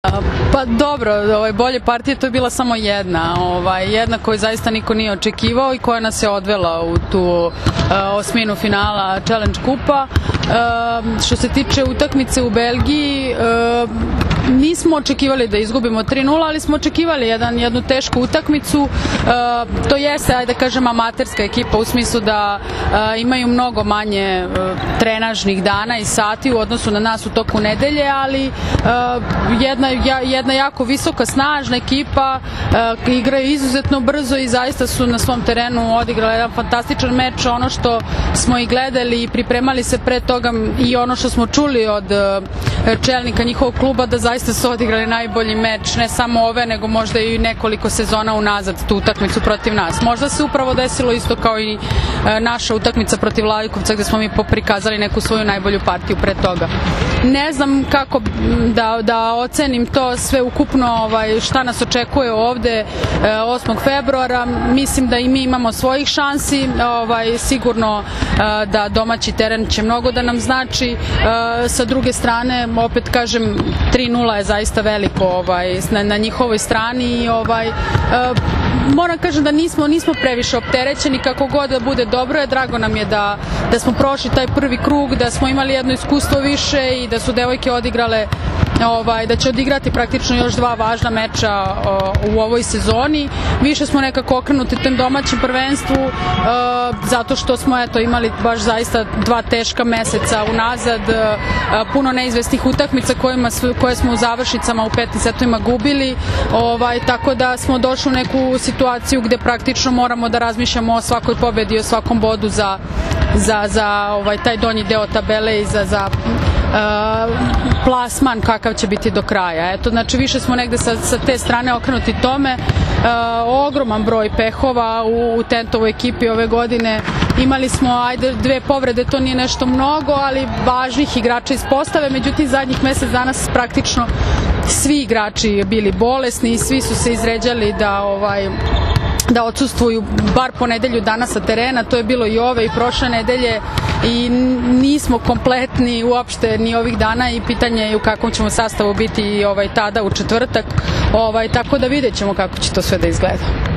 Pa dobro, bolje partije, to je bila samo jedna koju zaista niko nije očekivao i koja nas je odvela u tu osminu finala Challenge kupa. Što se tiče utakmice u Belgiji, nismo očekivali da izgubimo 3:0, ali smo očekivali jednu tešku utakmicu. To jeste, ajde da kažem, amaterska ekipa u smislu da imaju mnogo manje trenažnih dana i sati u odnosu na nas u toku nedelje, ali jedna jako visoka, snažna ekipa, igraju izuzetno brzo i zaista su na svom terenu odigrali jedan fantastičan meč. Ono što smo i gledali i pripremali se pre toga i ono što smo čuli od čelnika njihovog kluba, da zaista su odigrali najbolji meč, ne samo ove, nego možda i nekoliko sezona unazad tu utakmicu protiv nas. Možda se upravo desilo isto kao i naša utakmica protiv Lavikovca, gde smo mi prikazali neku svoju najbolju partiju pre toga. Ne znam kako da ocenim to sve ukupno, šta nas očekuje ovde 8. februara. Mislim da i mi imamo svojih šansi, sigurno da domaći teren će mnogo da nam znači. Sa druge strane, opet kažem, 3:0 je zaista veliko na njihovoj strani i moram kažem da nismo previše opterećeni, kako god da bude dobro je. Drago nam je da smo prošli taj prvi krug, da smo imali jedno iskustvo više i da su devojke odigrale, da će odigrati praktično još 2 važna meča u ovoj sezoni. Više smo nekako okrenuti tem domaćem prvenstvu, zato što smo imali baš zaista 2 teška meseca unazad, puno neizvesnih utakmica koje smo u završnicama u 15 setovima gubili, tako da smo došli u neku situaciju gde praktično moramo da razmišljamo o svakoj pobedi i o svakom bodu za taj donji deo tabele i za plasman kakav će biti do kraja. Znači više smo negde sa te strane okrenuti tome. Ogroman broj pehova u Tentovoj ekipi ove godine. Imali smo 2 povrede, to nije nešto mnogo, ali važnih igrača iz postave, međutim zadnjih mesec dana praktično svi igrači bili bolesni i svi su se izređali da odsustvuju bar po nedelju dana sa terena. To je bilo i ove i prošle nedelje i nismo kompletni uopšte ni ovih dana i pitanje je u kakvom ćemo sastavu biti tada u četvrtak, tako da vidjet ćemo kako će to sve da izgleda.